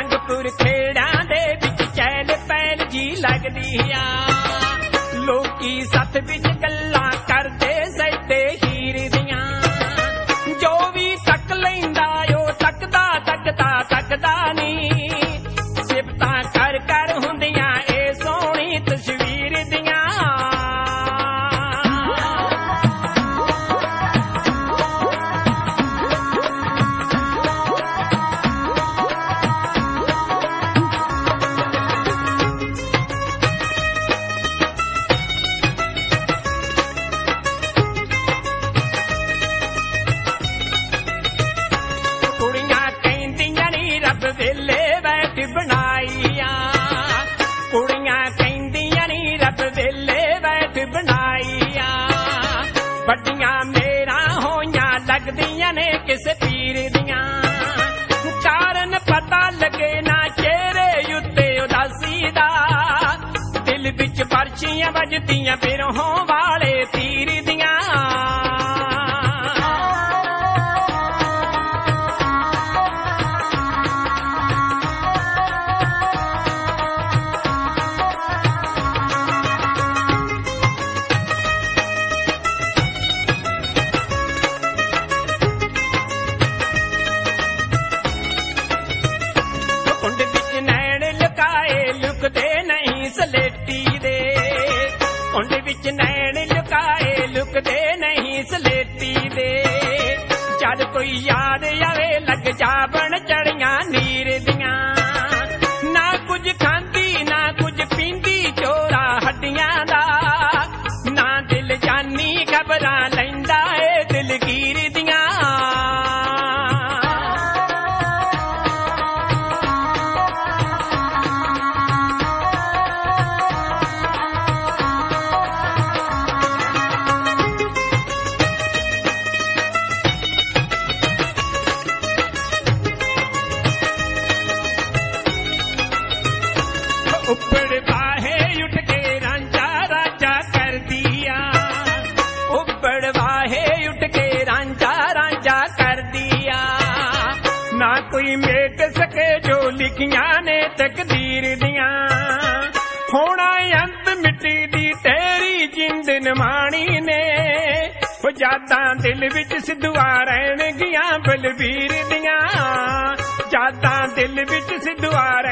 ਰੰਗਪੁਰ ਖੇੜਾਂ ਦੇ ਵਿੱਚ ਚਹਿਲ ਪਹਿਲ ਜੀ ਲੱਗਦੀ ਆ। ਲੋਕੀ ਸੱਥ ਵਿੱਚ ਗੱਲਾਂ ਕਰਦੇ ਸੈਦੇ ਹੀਰ ਦੀਆਂ। ਜੋ ਵੀ ਤੱਕ ਲੈਂਦਾ ਉਹ ਤੱਕਦਾ ਤੱਕਦਾ ਤੱਕਦਾ ਨੀ। ਸਿਫਤਾਂ ਕਰ ਕਰ ਹੁੰਦੀਆਂ ਇਹ ਸੋਹਣੀ ਤਸਵੀਰ ਦੀਆਂ। ਵੇਲੇ ਬੈਠ ਬਣਾਈਆਂ ਕੁੜੀਆਂ ਕਹਿੰਦੀਆਂ ਨੀ ਰੱਬ ਵੇਲੇ ਬੈਠ ਬਣਾਈਆਂ। ਵੱਡੀਆਂ ਮੇਰਾਂ ਹੋਈਆਂ ਲੱਗਦੀਆਂ ਨੇ ਕਿਸੇ ਪੀਰ ਦੀਆਂ। ਕਾਰਨ ਪਤਾ ਲੱਗੇ ਨਾ ਚਿਹਰੇ ਉੱਤੇ ਉਦਾਸੀ ਦਾ। ਦਿਲ ਵਿੱਚ ਪਰਚੀਆਂ ਵੱਜਦੀਆਂ ਬਿਰਹੋਂ ਵਾਲੇ ਤੀਰ ਦੀਆਂ। ਕੁੰਡ ਵਿੱਚ ਨੈਣ ਲੁਕਾਏ ਲੁਕਦੇ ਨਹੀਂ ਸਲੇਟੀ ਦੇ। ਕੁੰਡ ਵਿੱਚ ਨੈਣ ਲੁਕਾਏ ਲੁਕਦੇ ਨਹੀਂ ਸਲੇਟੀ ਦੇ। ਜਦ ਕੋਈ ਯਾਦ ਆਵੇ ਲੱਗ ਜਾਵਣ ਚੜੀਆਂ ਨੀਰ ਦੀਆਂ। ਨਾ ਕੁਝ ਖਾਂਦੀ ਨਾ ਕੁਝ ਪੀਂਦੀ ਚੋਰਾ ਹੱਡੀਆਂ ਦਾ। ਨਾ ਦਿਲ ਜਾਨੀ ਖਬਰਾਂ ਲੈਂਦਾ ਏ ਦਿਲਗੀਰ ਦੀਆਂ। ਉੱਪਰ ਵਾਹੇ ਉੱਠ ਕੇ ਰਾਂਝਾ ਰਾਂਝਾ ਕਰਦੀ ਆ। ਉੱਪਰ ਵਾਹੇ ਉੱਠ ਕੇ ਰਾਂਝਾ ਰਾਂਝਾ ਕਰਦੀ ਆ। ਨਾ ਕੋਈ ਮੇਟ ਸਕੇ ਜੋ ਲਿਖੀਆਂ ਨੇ ਤਕਦੀਰ ਦੀਆਂ। ਹੋਣਾ ਅੰਤ ਮਿੱਟੀ ਦੀ ਤੇਰੀ ਜਿੰਦ ਨਿਮਾਣੀ ਨੇ। ਉਹ ਯਾਦਾਂ ਦਿਲ ਵਿੱਚ ਸਿੱਧੂਆਂ ਰਹਿਣਗੀਆਂ ਬਲਬੀਰ ਦੀਆਂ। ਯਾਦਾਂ ਦਿਲ ਵਿੱਚ ਸਿੱਧੂਆਂ